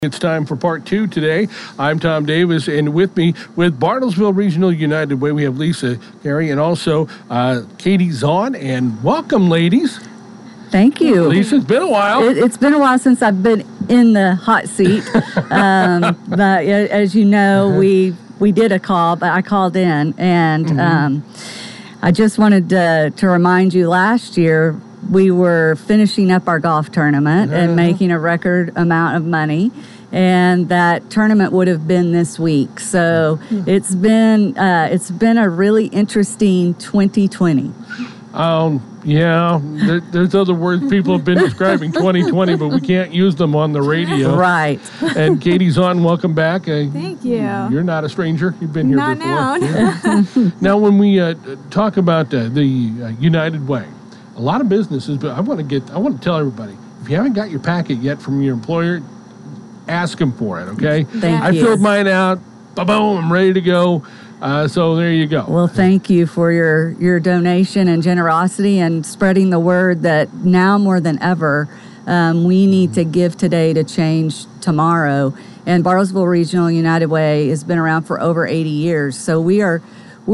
It's time for part two today. I'm Tom Davis, and with me with Bartlesville Regional United Way, we have Lisa Carey and also Katie Zahn. And welcome, ladies. Thank you. Lisa, it's been a while. It's been a while since I've been in the hot seat. But as you know, we did a call, but I called in, and I just wanted to remind you last year, we were finishing up our golf tournament and making a record amount of money. And that tournament would have been this week. So it's been a really interesting 2020. There's other words people have been describing 2020, but we can't use them on the radio. Right. And Katie Zahn, welcome back. Thank you. You're not a stranger. You've been here not before. Now. Yeah. Now, when we talk about the United Way, a lot of businesses, but I want to tell everybody, if you haven't got your packet yet from your employer, ask them for it, okay? Thank you. I filled mine out. Boom, I'm ready to go. So there you go. Well, thank you for your donation and generosity and spreading the word that now more than ever, we need to give today to change tomorrow. And Bartlesville Regional United Way has been around for over 80 years. So we are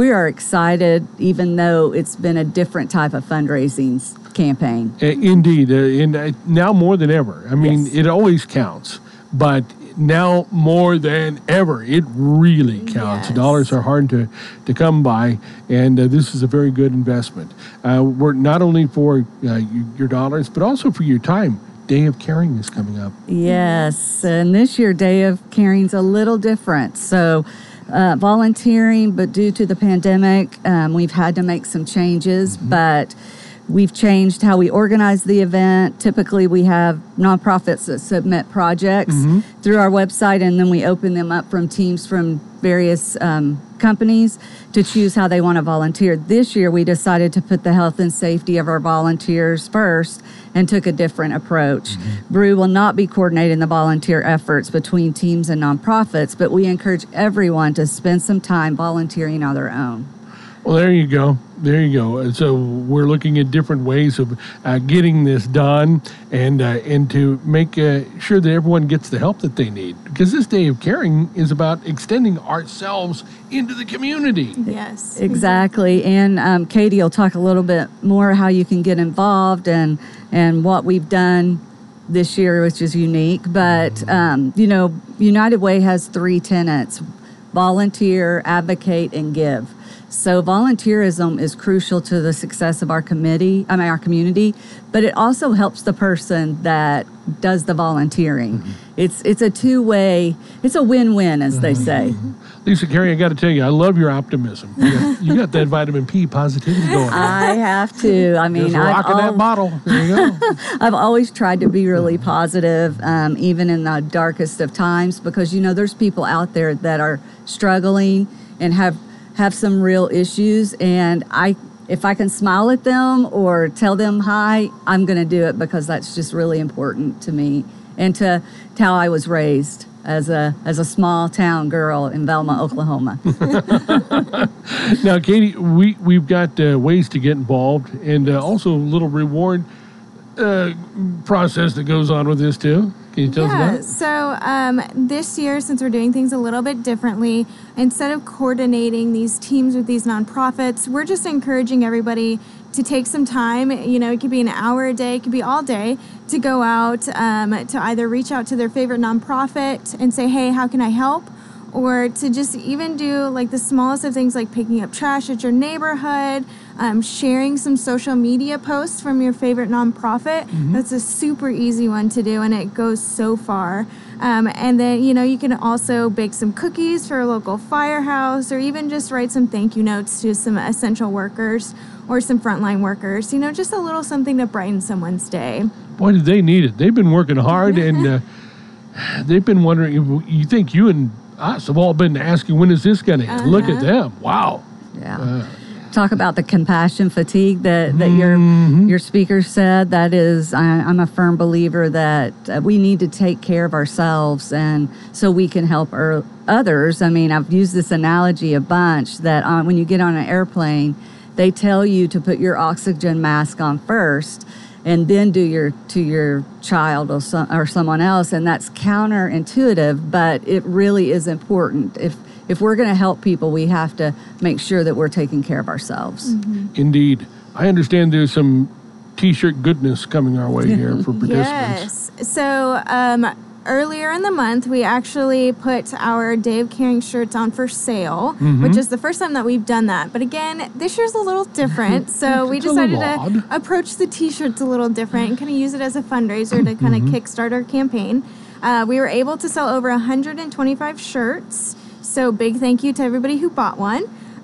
excited, even though it's been a different type of fundraising campaign. Indeed. And now more than ever. I mean, Yes. It always counts. But now more than ever, it really counts. Yes. Dollars are hard to come by, and this is a very good investment. We're not only for your dollars, but also for your time. Day of Caring is coming up. Yes, and this year Day of Caring's a little different. So volunteering, but due to the pandemic, we've had to make some changes, but we've changed how we organize the event. Typically, we have nonprofits that submit projects through our website, and then we open them up from teams from various companies to choose how they want to volunteer. This year, we decided to put the health and safety of our volunteers first and took a different approach. BREW will not be coordinating the volunteer efforts between teams and nonprofits, but we encourage everyone to spend some time volunteering on their own. Well, there you go. There you go. So we're looking at different ways of getting this done and to make sure that everyone gets the help that they need. Because this Day of Caring is about extending ourselves into the community. Yes. Exactly. And Katie will talk a little bit more how you can get involved and what we've done this year, which is unique. But, United Way has 3 tenets: volunteer, advocate, and give. So volunteerism is crucial to the success of our community, but it also helps the person that does the volunteering. It's a two-way, it's a win-win, as they say. Lisa Carey, I got to tell you, I love your optimism. You got that vitamin P positivity going on. I have to. I mean, Just rocking that bottle. There you go. I've always tried to be really positive, even in the darkest of times, because, there's people out there that are struggling and have some real issues, and if I can smile at them or tell them hi, I'm going to do it, because that's just really important to me and to how I was raised as a small town girl in Velma, Oklahoma. Now, Katie, we've got ways to get involved, and also a little reward process that goes on with this too. Can you tell us about it? So this year, since we're doing things a little bit differently, instead of coordinating these teams with these nonprofits, we're just encouraging everybody to take some time. It could be an hour a day, it could be all day, to go out to either reach out to their favorite nonprofit and say, hey, how can I help? Or to just even do like the smallest of things, like picking up trash at your neighborhood, sharing some social media posts from your favorite nonprofit. That's a super easy one to do, and it goes so far. And then, you can also bake some cookies for a local firehouse, or even just write some thank you notes to some essential workers or some frontline workers. Just a little something to brighten someone's day. Boy, did they need it. They've been working hard, and they've been wondering, if you think you and us have all been asking, when is this going to end? Look at them. Wow. Yeah. Talk about the compassion fatigue that your speaker said. That is, I'm a firm believer that we need to take care of ourselves, and so we can help others. I mean, I've used this analogy a bunch, that when you get on an airplane, they tell you to put your oxygen mask on first. and then do to your child or someone else, and that's counterintuitive, but it really is important. If we're going to help people, we have to make sure that we're taking care of ourselves. Indeed. I understand there's some T-shirt goodness coming our way here for participants. Yes. So earlier in the month, we actually put our Day of Caring shirts on for sale, which is the first time that we've done that. But again, this year's a little different. So we decided to approach the T-shirts a little different and kind of use it as a fundraiser to kind of kickstart our campaign. We were able to sell over 125 shirts. So big thank you to everybody who bought one.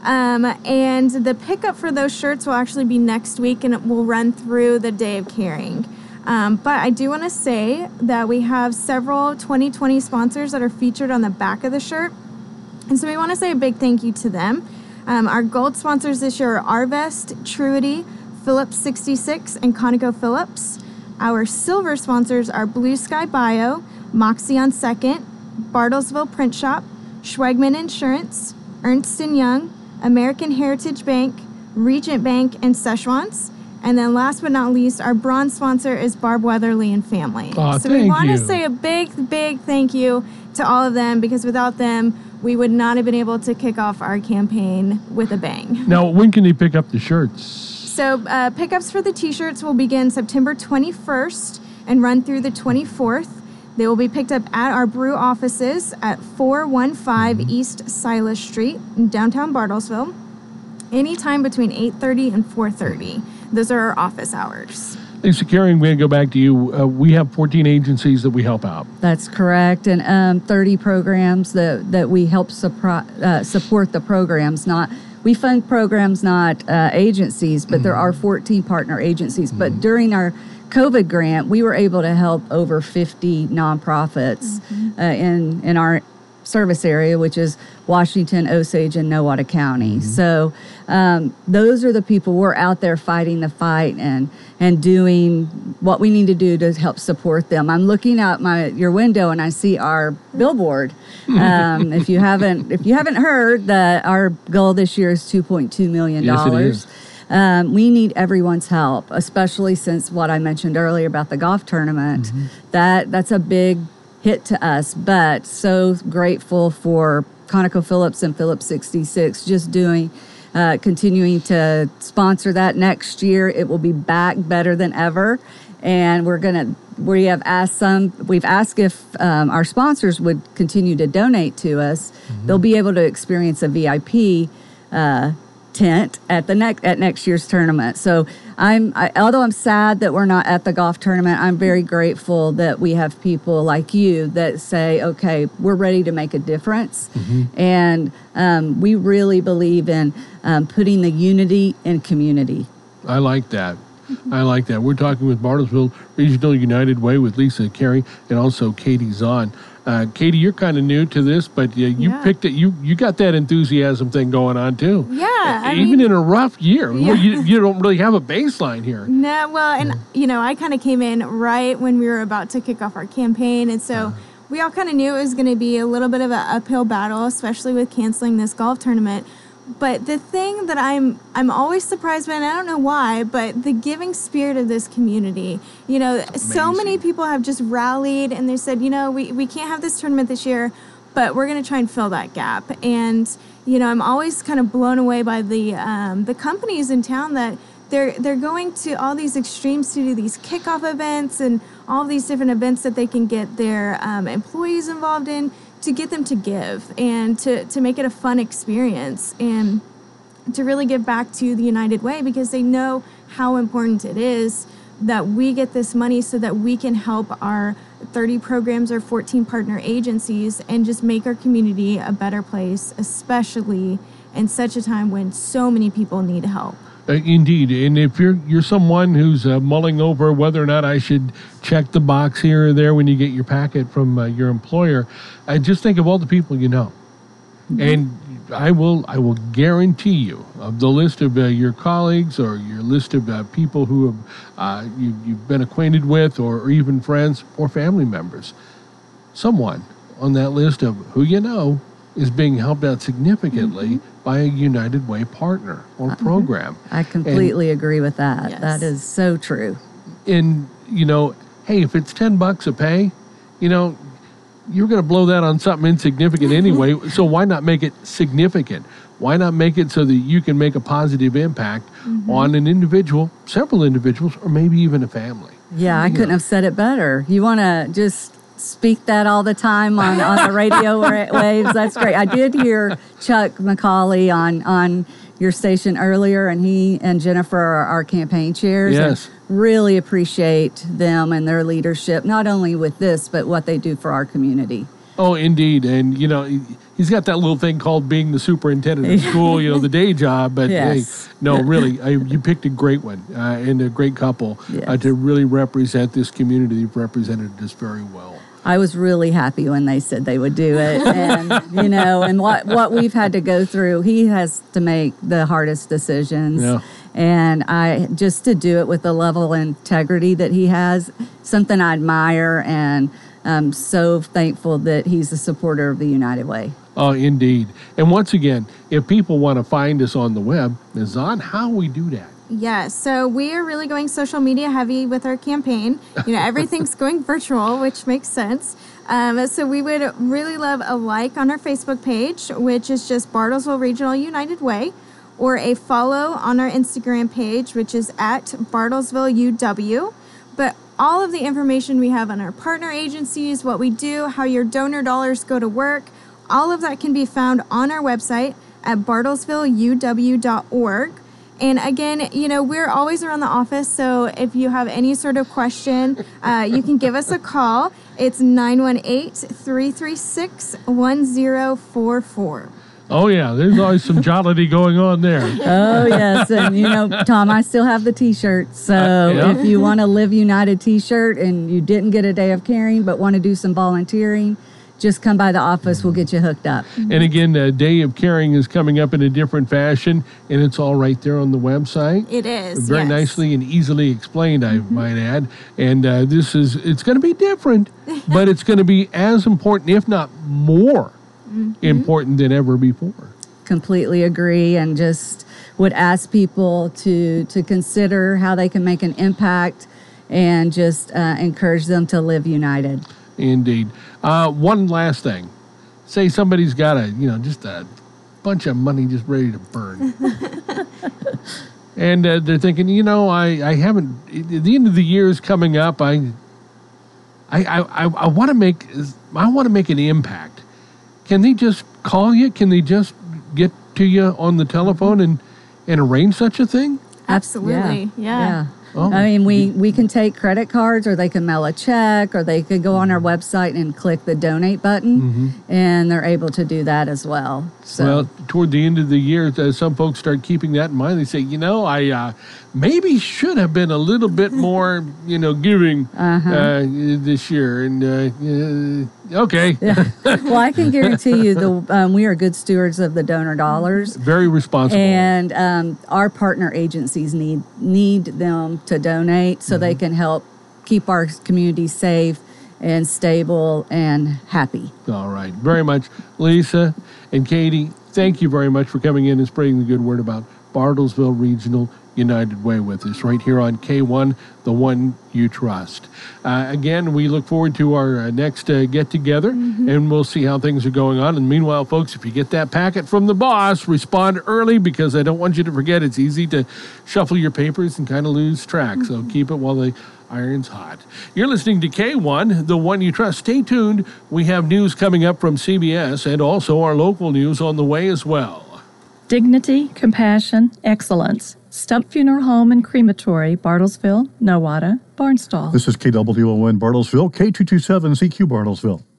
And the pickup for those shirts will actually be next week, and it will run through the Day of Caring. But I do want to say that we have several 2020 sponsors that are featured on the back of the shirt. And so we want to say a big thank you to them. Our gold sponsors this year are Arvest, Truity, Phillips 66, and ConocoPhillips. Our silver sponsors are Blue Sky Bio, Moxie on Second, Bartlesville Print Shop, Schwegman Insurance, Ernst & Young, American Heritage Bank, Regent Bank, and Szechuan's. And then last but not least, our bronze sponsor is Barb Weatherly and Family. So we want to say a big thank you to all of them, because without them, we would not have been able to kick off our campaign with a bang. Now, when can they pick up the shirts? So pickups for the T-shirts will begin September 21st and run through the 24th. They will be picked up at our brew offices at 415 East Silas Street in downtown Bartlesville, anytime between 8:30 and 4:30. Those are our office hours. Lisa Carey, I'm going to go back to you. We have 14 agencies that we help out. That's correct, and 30 programs that we help support the programs. We fund programs, not agencies, but there are 14 partner agencies. But during our COVID grant, we were able to help over 50 nonprofits in our service area, which is Washington, Osage, and Nowata County. So those are the people we're out there fighting the fight and doing what we need to do to help support them. I'm looking out your window and I see our billboard. If you haven't heard, that our goal this year is $2.2 million. Yes, it is. We need everyone's help, especially since what I mentioned earlier about the golf tournament. That's a big hit to us, but so grateful for ConocoPhillips and Phillips 66 just continuing to sponsor that. Next year it will be back better than ever, and we've asked if our sponsors would continue to donate to us. They'll be able to experience a VIP tent at next year's tournament. So although I'm sad that we're not at the golf tournament, I'm very grateful that we have people like you that say, okay, we're ready to make a difference. And we really believe in putting the unity in community. I like that. We're talking with Bartlesville Regional United Way with Lisa Carey and also Katie Zahn. Katie, you're kind of new to this, but you picked it. You got that enthusiasm thing going on too. Yeah, even in a rough year, well, you don't really have a baseline here. No, well, and I kind of came in right when we were about to kick off our campaign, and so we all kind of knew it was going to be a little bit of an uphill battle, especially with canceling this golf tournament. But the thing that I'm always surprised by, and I don't know why, but the giving spirit of this community. So many people have just rallied and they said, we can't have this tournament this year, but we're going to try and fill that gap. And, I'm always kind of blown away by the companies in town that they're going to all these extremes to do these kickoff events and all these different events that they can get their employees involved in, to get them to give and to make it a fun experience and to really give back to the United Way, because they know how important it is that we get this money so that we can help our 30 programs or 14 partner agencies and just make our community a better place, especially in such a time when so many people need help. Indeed, and if you're someone who's mulling over whether or not I should check the box here or there when you get your packet from your employer, just think of all the people you know, and I will guarantee you of the list of your colleagues or your list of people who have you've been acquainted with, or even friends or family members, someone on that list of who you know is being helped out significantly by a United Way partner or program. I completely agree with that. Yes. That is so true. And, hey, if it's $10 a pay, you're going to blow that on something insignificant anyway. So why not make it significant? Why not make it so that you can make a positive impact on an individual, several individuals, or maybe even a family? Yeah, I couldn't have said it better. You want to just speak that all the time on the radio waves. That's great. I did hear Chuck McCauley on your station earlier, and he and Jennifer are our campaign chairs. Yes. And really appreciate them and their leadership, not only with this, but what they do for our community. Oh, indeed. And, he's got that little thing called being the superintendent of school, the day job. But, yes. hey, no, really, you picked a great one and a great couple to really represent this community. You've represented us very well. I was really happy when they said they would do it. And, and what we've had to go through, he has to make the hardest decisions. Yeah. And just to do it with the level of integrity that he has, something I admire, and I'm so thankful that he's a supporter of the United Way. Oh, indeed. And once again, if people want to find us on the web, Zon, how we do that? Yes, so we are really going social media heavy with our campaign. Everything's going virtual, which makes sense. So we would really love a like on our Facebook page, which is just Bartlesville Regional United Way, or a follow on our Instagram page, which is at Bartlesville UW. But all of the information we have on our partner agencies, what we do, how your donor dollars go to work, all of that can be found on our website at bartlesvilleuw.org. And again, we're always around the office, so if you have any sort of question, you can give us a call. It's 918-336-1044. Oh, yeah, there's always some jollity going on there. Oh, yes. And, Tom, I still have the T-shirt. So if you want a Live United T-shirt and you didn't get a day of caring but want to do some volunteering, just come by the office. We'll get you hooked up. And again, Day of Caring is coming up in a different fashion, and it's all right there on the website. It is, Very nicely and easily explained, I might add. And it's going to be different, but it's going to be as important, if not more important than ever before. Completely agree, and just would ask people to consider how they can make an impact and just encourage them to live united. Indeed. One last thing. Say somebody's got just a bunch of money just ready to burn. And they're thinking, I haven't, the end of the year is coming up. I want to make an impact. Can they just call you? Can they just get to you on the telephone and arrange such a thing? Absolutely. Yeah. Oh. I mean, we can take credit cards, or they can mail a check, or they could go on our website and click the donate button, and they're able to do that as well. So. Well, toward the end of the year, some folks start keeping that in mind. They say, I maybe should have been a little bit more, giving this year. And okay. Yeah. Well, I can guarantee you we are good stewards of the donor dollars. Very responsible. And our partner agencies need them to donate so they can help keep our community safe and stable and happy. All right. Very much. Lisa and Katie, thank you very much for coming in and spreading the good word about Bartlesville Regional United Way with us right here on K1, the one you trust. Again, we look forward to our next get-together, and we'll see how things are going on. And meanwhile, folks, if you get that packet from the boss, respond early, because I don't want you to forget. It's easy to shuffle your papers and kind of lose track, so keep it while the iron's hot. You're listening to K1, the one you trust. Stay tuned. We have news coming up from CBS and also our local news on the way as well. Dignity, compassion, excellence. Stump Funeral Home and Crematory, Bartlesville, Nowata, Barnstall. This is KWON Bartlesville, K227CQ Bartlesville.